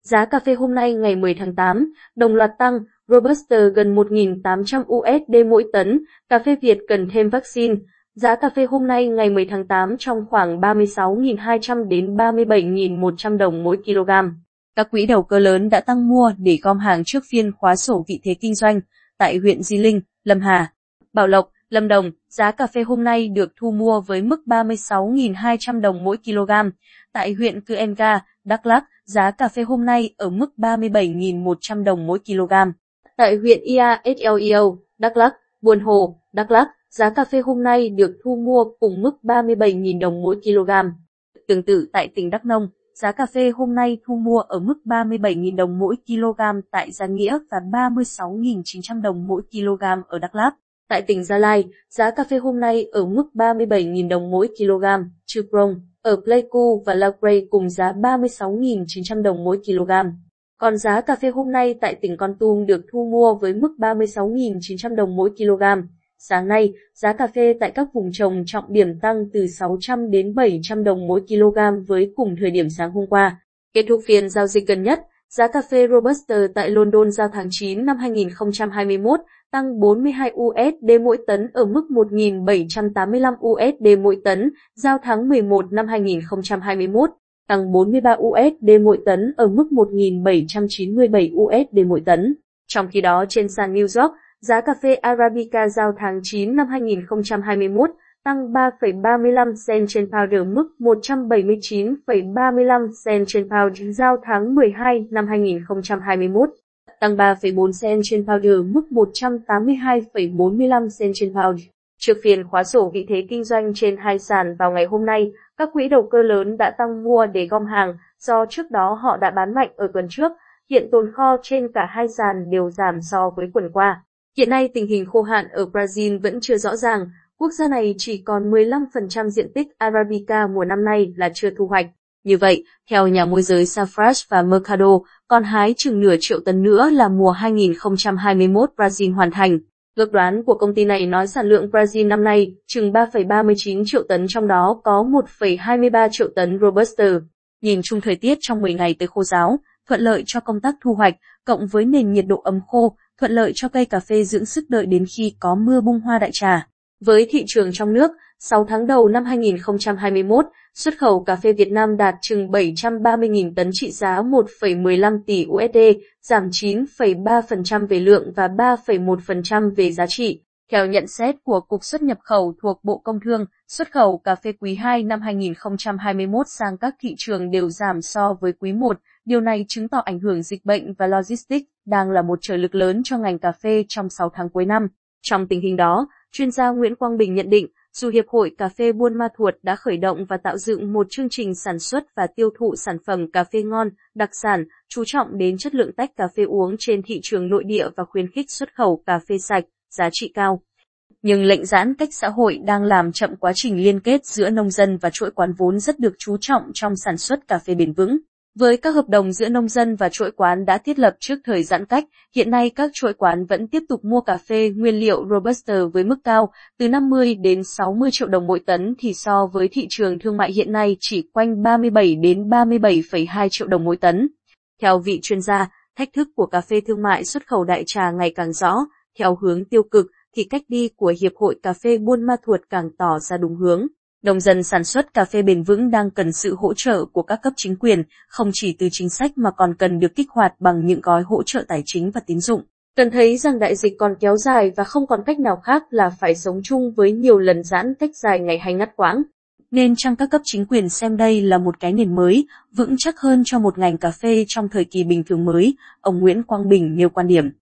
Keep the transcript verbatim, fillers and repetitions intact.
Giá cà phê hôm nay ngày mười tháng tám, đồng loạt tăng, Robusta gần một nghìn tám trăm u ét đê mỗi tấn, cà phê Việt cần thêm vaccine. Giá cà phê hôm nay ngày mười tháng tám trong khoảng ba mươi sáu nghìn hai trăm đến ba mươi bảy nghìn một trăm đồng mỗi kg. Các quỹ đầu cơ lớn đã tăng mua để gom hàng trước phiên khóa sổ vị thế kinh doanh tại huyện Di Linh, Lâm Hà, Bảo Lộc, Lâm Đồng. Giá cà phê hôm nay được thu mua với mức ba mươi sáu nghìn hai trăm đồng mỗi kg. Tại huyện Cư En Ga, Đắk Lắk, giá cà phê hôm nay ở mức ba mươi bảy nghìn một trăm đồng mỗi kg. Tại huyện Ia Sleo, Đắk Lắk, Buôn Hồ, Đắk Lắk, giá cà phê hôm nay được thu mua cùng mức ba mươi bảy nghìn đồng mỗi kg. Tương tự tại tỉnh Đắk Nông, giá cà phê hôm nay thu mua ở mức ba mươi bảy nghìn đồng mỗi kg tại Gia Nghĩa và ba mươi sáu nghìn chín trăm đồng mỗi kg ở Đắk Lắk. Tại tỉnh Gia Lai, giá cà phê hôm nay ở mức ba mươi bảy nghìn đồng mỗi kg. Chư Prong ở Pleiku và La Crey cùng giá ba mươi sáu nghìn chín trăm đồng mỗi kg. Còn giá cà phê hôm nay tại tỉnh Kon Tum được thu mua với mức ba mươi sáu nghìn chín trăm đồng mỗi kg. Sáng nay, giá cà phê tại các vùng trồng trọng điểm tăng từ sáu trăm đến bảy trăm đồng mỗi kg với cùng thời điểm sáng hôm qua. Kết thúc phiên giao dịch gần nhất, giá cà phê Robusta tại London giao tháng chín năm hai nghìn không trăm hai mươi mốt tăng bốn mươi hai u ét đê mỗi tấn ở mức một nghìn bảy trăm tám mươi lăm u ét đê mỗi tấn, giao tháng mười một năm hai nghìn không trăm hai mươi mốt, tăng bốn mươi ba u ét đê mỗi tấn ở mức một nghìn bảy trăm chín mươi bảy u ét đê mỗi tấn. Trong khi đó trên sàn New York, giá cà phê Arabica giao tháng chín năm hai nghìn không trăm hai mươi mốt tăng ba phẩy ba mươi lăm cent trên pound ở mức một trăm bảy mươi chín phẩy ba mươi lăm cent trên pound, giao tháng mười hai năm hai nghìn không trăm hai mươi mốt, tăng ba phẩy bốn cent trên pound ở mức một trăm tám mươi hai phẩy bốn mươi lăm cent trên pound. Trước phiên khóa sổ vị thế kinh doanh trên hai sàn vào ngày hôm nay, các quỹ đầu cơ lớn đã tăng mua để gom hàng, do trước đó họ đã bán mạnh ở tuần trước. Hiện tồn kho trên cả hai sàn đều giảm so với tuần qua. Hiện nay tình hình khô hạn ở Brazil vẫn chưa rõ ràng, quốc gia này chỉ còn mười lăm phần trăm diện tích Arabica mùa năm nay là chưa thu hoạch. Như vậy, theo nhà môi giới Safrash và Mercado, còn hái chừng nửa triệu tấn nữa là mùa hai nghìn không trăm hai mươi mốt Brazil hoàn thành. Ước đoán của công ty này nói sản lượng Brazil năm nay chừng ba phẩy ba mươi chín triệu tấn, trong đó có một phẩy hai mươi ba triệu tấn Robusta. Nhìn chung thời tiết trong mười ngày tới khô ráo, thuận lợi cho công tác thu hoạch, cộng với nền nhiệt độ ấm khô, thuận lợi cho cây cà phê dưỡng sức đợi đến khi có mưa bung hoa đại trà. Với thị trường trong nước, sáu tháng đầu năm hai nghìn không trăm hai mươi mốt, xuất khẩu cà phê Việt Nam đạt chừng bảy trăm ba mươi nghìn tấn trị giá một phẩy mười lăm tỷ u ét đê, giảm chín phẩy ba phần trăm về lượng và ba phẩy một phần trăm về giá trị. Theo nhận xét của Cục Xuất nhập khẩu thuộc Bộ Công Thương, xuất khẩu cà phê quý hai năm hai nghìn không trăm hai mươi mốt sang các thị trường đều giảm so với quý một. Điều này chứng tỏ ảnh hưởng dịch bệnh và logistics đang là một trở lực lớn cho ngành cà phê trong sáu tháng cuối năm. Trong tình hình đó, chuyên gia Nguyễn Quang Bình nhận định, dù Hiệp hội Cà phê Buôn Ma Thuột đã khởi động và tạo dựng một chương trình sản xuất và tiêu thụ sản phẩm cà phê ngon, đặc sản, chú trọng đến chất lượng tách cà phê uống trên thị trường nội địa và khuyến khích xuất khẩu cà phê sạch, giá trị cao. Nhưng lệnh giãn cách xã hội đang làm chậm quá trình liên kết giữa nông dân và chuỗi quán vốn rất được chú trọng trong sản xuất cà phê bền vững. Với các hợp đồng giữa nông dân và chuỗi quán đã thiết lập trước thời giãn cách, hiện nay các chuỗi quán vẫn tiếp tục mua cà phê nguyên liệu Robusta với mức cao, từ năm mươi đến sáu mươi triệu đồng mỗi tấn thì so với thị trường thương mại hiện nay chỉ quanh ba mươi bảy đến ba mươi bảy phẩy hai triệu đồng mỗi tấn. Theo vị chuyên gia, thách thức của cà phê thương mại xuất khẩu đại trà ngày càng rõ, theo hướng tiêu cực thì cách đi của Hiệp hội Cà phê Buôn Ma Thuột càng tỏ ra đúng hướng. Nông dân sản xuất cà phê bền vững đang cần sự hỗ trợ của các cấp chính quyền, không chỉ từ chính sách mà còn cần được kích hoạt bằng những gói hỗ trợ tài chính và tín dụng. Cần thấy rằng đại dịch còn kéo dài và không còn cách nào khác là phải sống chung với nhiều lần giãn cách dài ngày hay ngắt quãng. Nên chăng các cấp chính quyền xem đây là một cái nền mới, vững chắc hơn cho một ngành cà phê trong thời kỳ bình thường mới, ông Nguyễn Quang Bình nêu quan điểm.